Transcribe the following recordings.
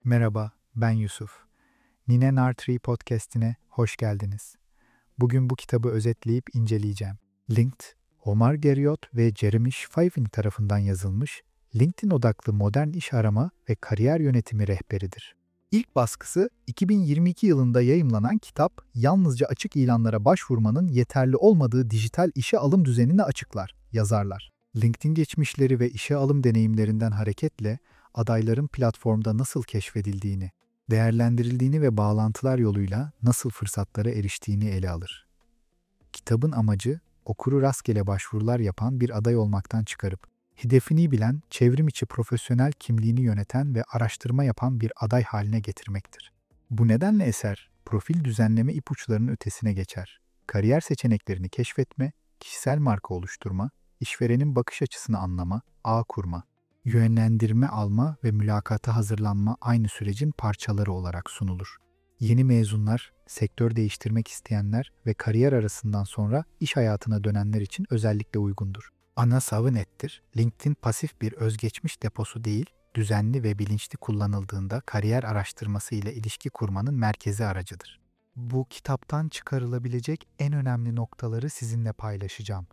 Merhaba, ben Yusuf. Nine Nartree podcast'ine hoş geldiniz. Bugün bu kitabı özetleyip inceleyeceğim. Linked, Omar Geriot ve Jeremy Schweifing tarafından yazılmış, LinkedIn odaklı modern iş arama ve kariyer yönetimi rehberidir. İlk baskısı 2022 yılında yayımlanan kitap, yalnızca açık ilanlara başvurmanın yeterli olmadığı dijital işe alım düzenini açıklar, yazarlar. LinkedIn geçmişleri ve işe alım deneyimlerinden hareketle adayların platformda nasıl keşfedildiğini, değerlendirildiğini ve bağlantılar yoluyla nasıl fırsatlara eriştiğini ele alır. Kitabın amacı, okuru rastgele başvurular yapan bir aday olmaktan çıkarıp, hedefini bilen, çevrim içi profesyonel kimliğini yöneten ve araştırma yapan bir aday haline getirmektir. Bu nedenle eser, profil düzenleme ipuçlarının ötesine geçer. Kariyer seçeneklerini keşfetme, kişisel marka oluşturma, işverenin bakış açısını anlama, ağ kurma, yönlendirme alma ve mülakata hazırlanma aynı sürecin parçaları olarak sunulur. Yeni mezunlar, sektör değiştirmek isteyenler ve kariyer arasından sonra iş hayatına dönenler için özellikle uygundur. Ana savı nettir. LinkedIn pasif bir özgeçmiş deposu değil, düzenli ve bilinçli kullanıldığında kariyer araştırması ile ilişki kurmanın merkezi aracıdır. Bu kitaptan çıkarılabilecek en önemli noktaları sizinle paylaşacağım.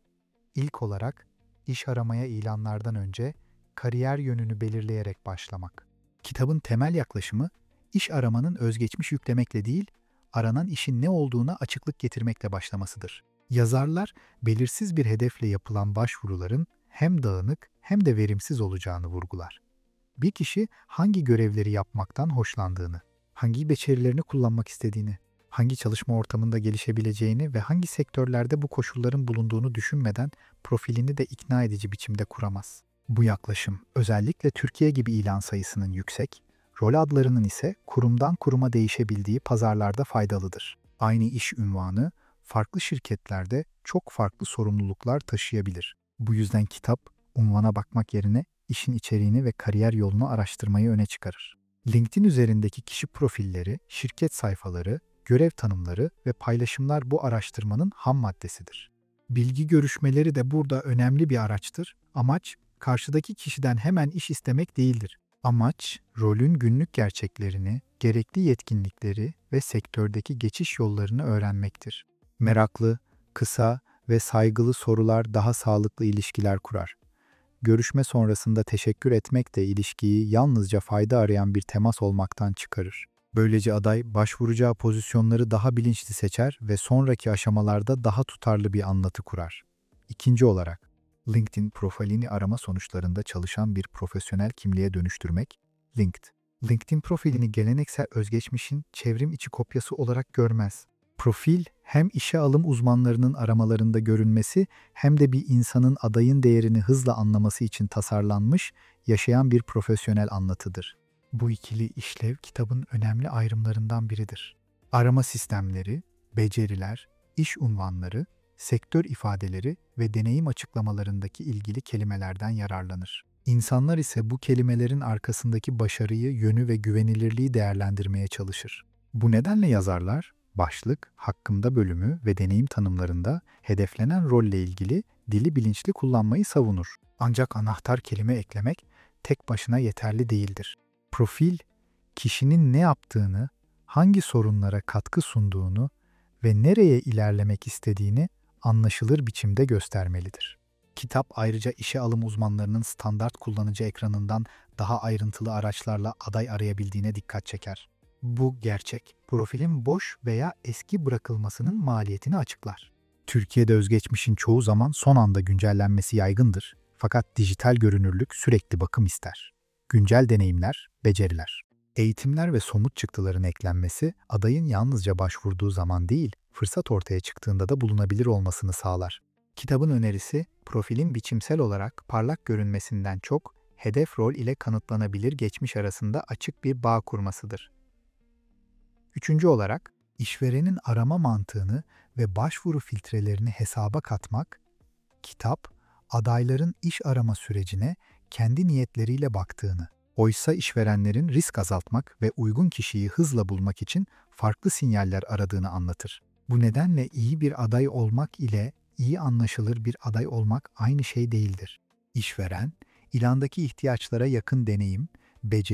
İlk olarak, iş aramaya ilanlardan önce kariyer yönünü belirleyerek başlamak. Kitabın temel yaklaşımı, iş aramanın özgeçmiş yüklemekle değil, aranan işin ne olduğuna açıklık getirmekle başlamasıdır. Yazarlar, belirsiz bir hedefle yapılan başvuruların hem dağınık hem de verimsiz olacağını vurgular. Bir kişi hangi görevleri yapmaktan hoşlandığını, hangi becerilerini kullanmak istediğini, hangi çalışma ortamında gelişebileceğini ve hangi sektörlerde bu koşulların bulunduğunu düşünmeden profilini de ikna edici biçimde kuramaz. Bu yaklaşım, özellikle Türkiye gibi ilan sayısının yüksek, rol adlarının ise kurumdan kuruma değişebildiği pazarlarda faydalıdır. Aynı iş unvanı, farklı şirketlerde çok farklı sorumluluklar taşıyabilir. Bu yüzden kitap, unvana bakmak yerine işin içeriğini ve kariyer yolunu araştırmayı öne çıkarır. LinkedIn üzerindeki kişi profilleri, şirket sayfaları, görev tanımları ve paylaşımlar bu araştırmanın ham maddesidir. Bilgi görüşmeleri de burada önemli bir araçtır. Amaç, karşıdaki kişiden hemen iş istemek değildir. Amaç, rolün günlük gerçeklerini, gerekli yetkinlikleri ve sektördeki geçiş yollarını öğrenmektir. Meraklı, kısa ve saygılı sorular daha sağlıklı ilişkiler kurar. Görüşme sonrasında teşekkür etmek de ilişkiyi yalnızca fayda arayan bir temas olmaktan çıkarır. Böylece aday başvuracağı pozisyonları daha bilinçli seçer ve sonraki aşamalarda daha tutarlı bir anlatı kurar. İkinci olarak, LinkedIn profilini arama sonuçlarında çalışan bir profesyonel kimliğe dönüştürmek, Linked. LinkedIn profilini geleneksel özgeçmişin çevrim içi kopyası olarak görmez. Profil, hem işe alım uzmanlarının aramalarında görünmesi hem de bir insanın adayın değerini hızla anlaması için tasarlanmış, yaşayan bir profesyonel anlatıdır. Bu ikili işlev kitabın önemli ayrımlarından biridir. Arama sistemleri, beceriler, iş unvanları, sektör ifadeleri ve deneyim açıklamalarındaki ilgili kelimelerden yararlanır. İnsanlar ise bu kelimelerin arkasındaki başarıyı, yönü ve güvenilirliği değerlendirmeye çalışır. Bu nedenle yazarlar, başlık, hakkımda bölümü ve deneyim tanımlarında hedeflenen rolle ilgili dili bilinçli kullanmayı savunur. Ancak anahtar kelime eklemek tek başına yeterli değildir. Profil, kişinin ne yaptığını, hangi sorunlara katkı sunduğunu ve nereye ilerlemek istediğini anlaşılır biçimde göstermelidir. Kitap ayrıca işe alım uzmanlarının standart kullanıcı ekranından daha ayrıntılı araçlarla aday arayabildiğine dikkat çeker. Bu gerçek, profilin boş veya eski bırakılmasının maliyetini açıklar. Türkiye'de özgeçmişin çoğu zaman son anda güncellenmesi yaygındır. Fakat dijital görünürlük sürekli bakım ister. Güncel deneyimler, beceriler. Eğitimler ve somut çıktıların eklenmesi, adayın yalnızca başvurduğu zaman değil, fırsat ortaya çıktığında da bulunabilir olmasını sağlar. Kitabın önerisi, profilin biçimsel olarak parlak görünmesinden çok, hedef rol ile kanıtlanabilir geçmiş arasında açık bir bağ kurmasıdır. Üçüncü olarak, işverenin arama mantığını ve başvuru filtrelerini hesaba katmak, kitap, adayların iş arama sürecine kendi niyetleriyle baktığını, oysa işverenlerin risk azaltmak ve uygun kişiyi hızla bulmak için farklı sinyaller aradığını anlatır. Bu nedenle iyi bir aday olmak ile iyi anlaşılır bir aday olmak aynı şey değildir. İşveren, ilandaki ihtiyaçlara yakın deneyim, beceri,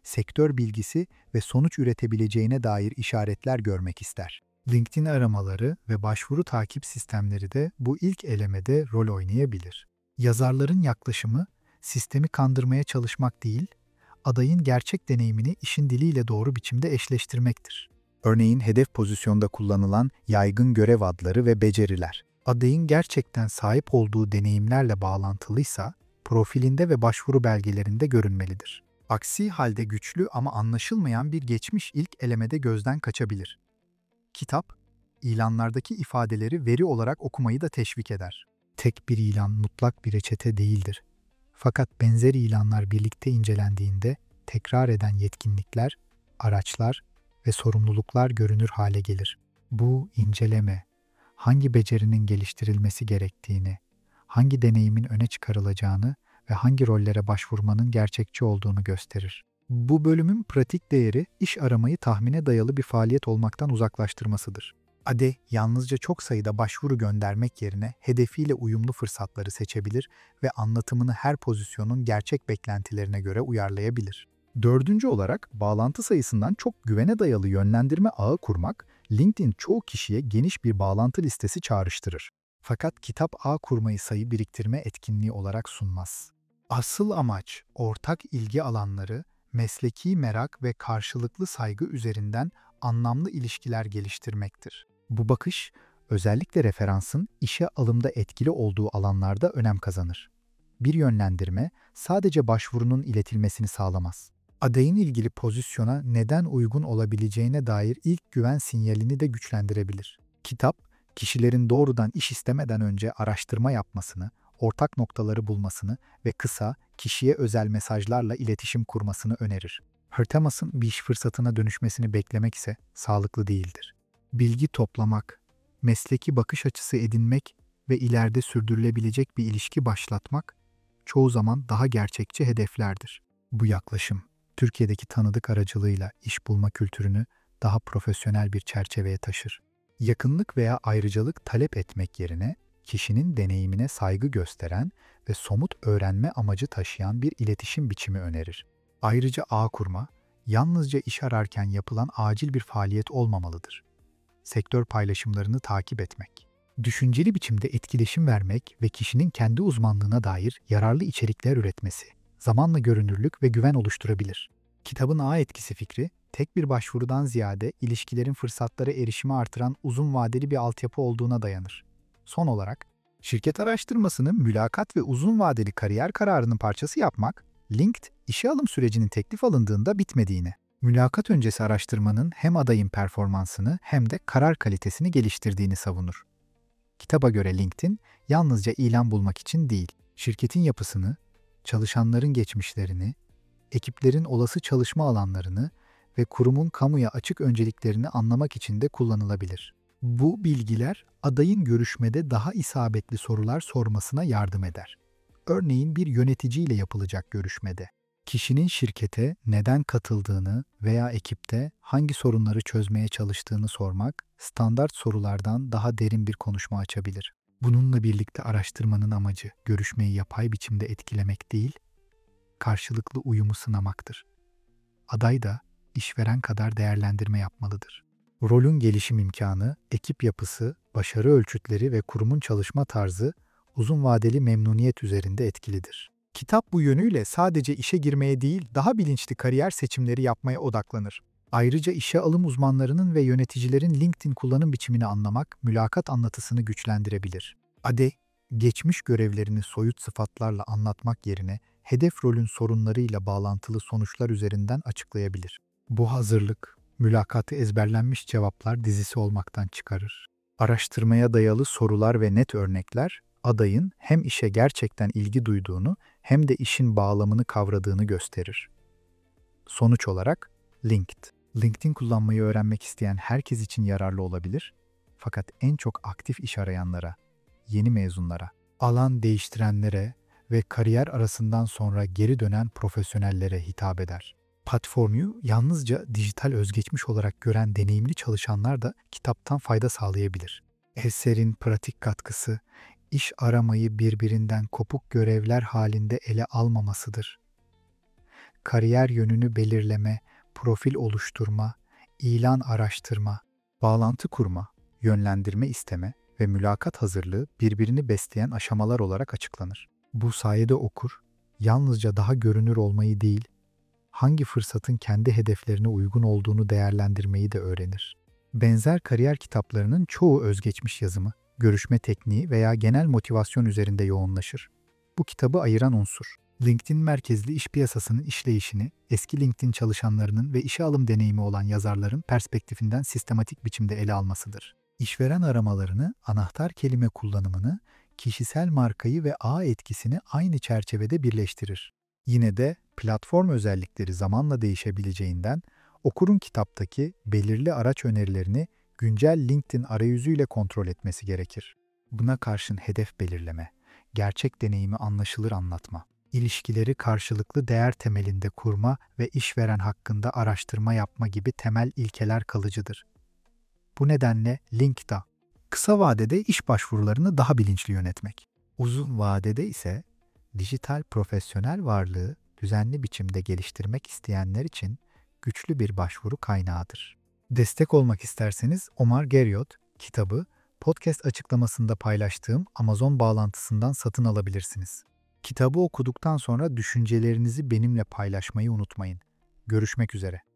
sektör bilgisi ve sonuç üretebileceğine dair işaretler görmek ister. LinkedIn aramaları ve başvuru takip sistemleri de bu ilk elemede rol oynayabilir. Yazarların yaklaşımı, sistemi kandırmaya çalışmak değil, adayın gerçek deneyimini işin diliyle doğru biçimde eşleştirmektir. Örneğin hedef pozisyonda kullanılan yaygın görev adları ve beceriler, adayın gerçekten sahip olduğu deneyimlerle bağlantılıysa, profilinde ve başvuru belgelerinde görünmelidir. Aksi halde güçlü ama anlaşılmayan bir geçmiş ilk elemede gözden kaçabilir. Kitap, ilanlardaki ifadeleri veri olarak okumayı da teşvik eder. Tek bir ilan mutlak bir reçete değildir. Fakat benzer ilanlar birlikte incelendiğinde tekrar eden yetkinlikler, araçlar ve sorumluluklar görünür hale gelir. Bu inceleme, hangi becerinin geliştirilmesi gerektiğini, hangi deneyimin öne çıkarılacağını ve hangi rollere başvurmanın gerçekçi olduğunu gösterir. Bu bölümün pratik değeri iş aramayı tahmine dayalı bir faaliyet olmaktan uzaklaştırmasıdır. ADE yalnızca çok sayıda başvuru göndermek yerine hedefiyle uyumlu fırsatları seçebilir ve anlatımını her pozisyonun gerçek beklentilerine göre uyarlayabilir. Dördüncü olarak bağlantı sayısından çok güvene dayalı yönlendirme ağı kurmak, LinkedIn çoğu kişiye geniş bir bağlantı listesi çağrıştırır. Fakat kitap ağ kurmayı sayı biriktirme etkinliği olarak sunmaz. Asıl amaç ortak ilgi alanları, mesleki merak ve karşılıklı saygı üzerinden anlamlı ilişkiler geliştirmektir. Bu bakış, özellikle referansın işe alımda etkili olduğu alanlarda önem kazanır. Bir yönlendirme sadece başvurunun iletilmesini sağlamaz. Adayın ilgili pozisyona neden uygun olabileceğine dair ilk güven sinyalini de güçlendirebilir. Kitap, kişilerin doğrudan iş istemeden önce araştırma yapmasını, ortak noktaları bulmasını ve kısa, kişiye özel mesajlarla iletişim kurmasını önerir. Hırtemas'ın bir iş fırsatına dönüşmesini beklemek ise sağlıklı değildir. Bilgi toplamak, mesleki bakış açısı edinmek ve ileride sürdürülebilecek bir ilişki başlatmak çoğu zaman daha gerçekçi hedeflerdir. Bu yaklaşım, Türkiye'deki tanıdık aracılığıyla iş bulma kültürünü daha profesyonel bir çerçeveye taşır. Yakınlık veya ayrıcalık talep etmek yerine, kişinin deneyimine saygı gösteren ve somut öğrenme amacı taşıyan bir iletişim biçimi önerir. Ayrıca ağ kurma, yalnızca iş ararken yapılan acil bir faaliyet olmamalıdır. Sektör paylaşımlarını takip etmek, düşünceli biçimde etkileşim vermek ve kişinin kendi uzmanlığına dair yararlı içerikler üretmesi, zamanla görünürlük ve güven oluşturabilir. Kitabın ağ etkisi fikri, tek bir başvurudan ziyade ilişkilerin fırsatlara erişimi artıran uzun vadeli bir altyapı olduğuna dayanır. Son olarak, şirket araştırmasını mülakat ve uzun vadeli kariyer kararının parçası yapmak, LinkedIn işe alım sürecinin teklif alındığında bitmediğini, mülakat öncesi araştırmanın hem adayın performansını hem de karar kalitesini geliştirdiğini savunur. Kitaba göre LinkedIn, yalnızca ilan bulmak için değil, şirketin yapısını, çalışanların geçmişlerini, ekiplerin olası çalışma alanlarını ve kurumun kamuya açık önceliklerini anlamak için de kullanılabilir. Bu bilgiler adayın görüşmede daha isabetli sorular sormasına yardım eder. Örneğin bir yöneticiyle yapılacak görüşmede, kişinin şirkete neden katıldığını veya ekipte hangi sorunları çözmeye çalıştığını sormak, standart sorulardan daha derin bir konuşma açabilir. Bununla birlikte araştırmanın amacı görüşmeyi yapay biçimde etkilemek değil, karşılıklı uyumu sınamaktır. Aday da işveren kadar değerlendirme yapmalıdır. Rolün gelişim imkanı, ekip yapısı, başarı ölçütleri ve kurumun çalışma tarzı uzun vadeli memnuniyet üzerinde etkilidir. Kitap bu yönüyle sadece işe girmeye değil, daha bilinçli kariyer seçimleri yapmaya odaklanır. Ayrıca işe alım uzmanlarının ve yöneticilerin LinkedIn kullanım biçimini anlamak, mülakat anlatısını güçlendirebilir. ADE, geçmiş görevlerini soyut sıfatlarla anlatmak yerine hedef rolün sorunlarıyla bağlantılı sonuçlar üzerinden açıklayabilir. Bu hazırlık, mülakatı ezberlenmiş cevaplar dizisi olmaktan çıkarır. Araştırmaya dayalı sorular ve net örnekler, adayın hem işe gerçekten ilgi duyduğunu hem de işin bağlamını kavradığını gösterir. Sonuç olarak, LinkedIn kullanmayı öğrenmek isteyen herkes için yararlı olabilir, fakat en çok aktif iş arayanlara, yeni mezunlara, alan değiştirenlere ve kariyer arasından sonra geri dönen profesyonellere hitap eder. Platformu yalnızca dijital özgeçmiş olarak gören deneyimli çalışanlar da kitaptan fayda sağlayabilir. Eserin pratik katkısı, iş aramayı birbirinden kopuk görevler halinde ele almamasıdır. kariyer yönünü belirleme, profil oluşturma, ilan araştırma, bağlantı kurma, yönlendirme isteme ve mülakat hazırlığı birbirini besleyen aşamalar olarak açıklanır. Bu sayede okur, yalnızca daha görünür olmayı değil, hangi fırsatın kendi hedeflerine uygun olduğunu değerlendirmeyi de öğrenir. Benzer kariyer kitaplarının çoğu özgeçmiş yazımı, görüşme tekniği veya genel motivasyon üzerinde yoğunlaşır. Bu kitabı ayıran unsur, LinkedIn merkezli iş piyasasının işleyişini, eski LinkedIn çalışanlarının ve işe alım deneyimi olan yazarların perspektifinden sistematik biçimde ele almasıdır. İşveren aramalarını, anahtar kelime kullanımını, kişisel markayı ve ağ etkisini aynı çerçevede birleştirir. Yine de platform özellikleri zamanla değişebileceğinden okurun kitaptaki belirli araç önerilerini güncel LinkedIn arayüzüyle kontrol etmesi gerekir. Buna karşın hedef belirleme, gerçek deneyimi anlaşılır anlatma, ilişkileri karşılıklı değer temelinde kurma ve işveren hakkında araştırma yapma gibi temel ilkeler kalıcıdır. Bu nedenle LinkedIn, kısa vadede iş başvurularını daha bilinçli yönetmek, uzun vadede ise dijital profesyonel varlığı düzenli biçimde geliştirmek isteyenler için güçlü bir başvuru kaynağıdır. Destek olmak isterseniz Omar Geriot kitabı podcast açıklamasında paylaştığım Amazon bağlantısından satın alabilirsiniz. Kitabı okuduktan sonra düşüncelerinizi benimle paylaşmayı unutmayın. Görüşmek üzere.